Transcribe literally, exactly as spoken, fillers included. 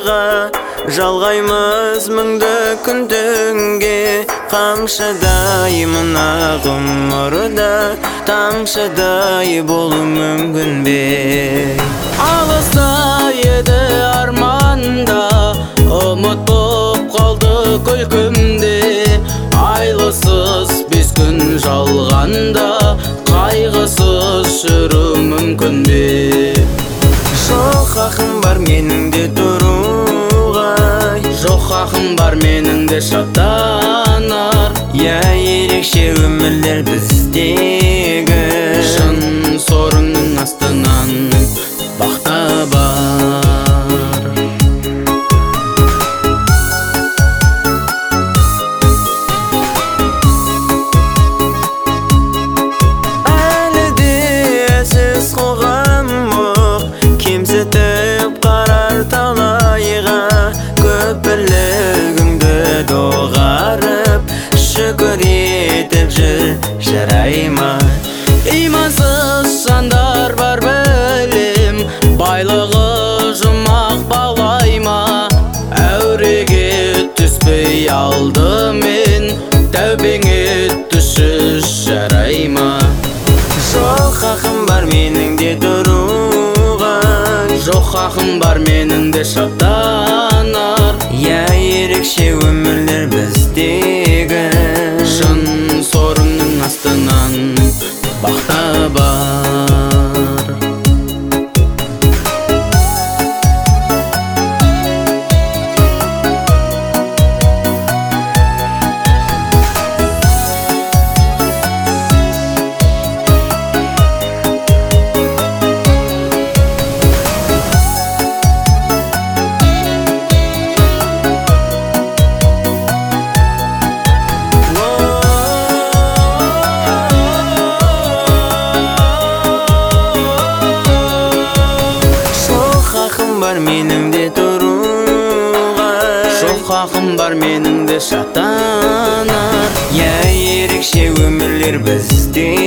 жалғаймыз мұңды күн түнге, қамшыдай мына ғұмырда тамшыдай болу мүмкін бе? Алыста еді арманда, ұмыт боп қалды күлкімде. Айлысыз бес күн жалғанда, қайғысыз жүру мүмкін бе? Жоқ хақым бар менің де тұруға, жоқ хақым бар менің де шаттанар. Я ерекше өмірлер біздегі, шын сорыңның астынан бақта бар. Әлі де әсіз қоғам мұқ, кемсітіп қарар талайға. Көпірлігіңді доғарып, шүкір етіп жүр, жарай ма? Имансыз жандар бар білем, байлығы жұмақ балай ма? Әуреге түспей алдымен, тәубеңе түшіш жарай ма? Жоқ хақым бар менің де тұруға, жоқ хақым бар менің де шаттанар. Я ерекше өмірлер біздегі, шын сорыңның астынан бақта бар. Бар менің де тұруға, жоқ хақым бар менің де шаттанар. Я ерекше өмірлер бізде,